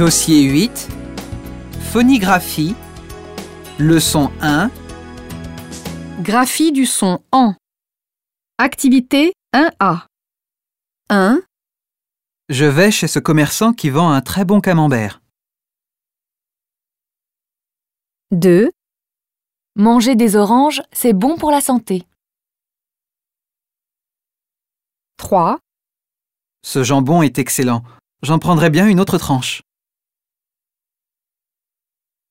Dossier 8, Phonigraphie, leçon 1. Graphie du son en. Activité 1A. 1. Je vais chez ce commerçant qui vend un très bon camembert. 2. Manger des oranges, c'est bon pour la santé. 3. Ce jambon est excellent. J'en prendrais bien une autre tranche.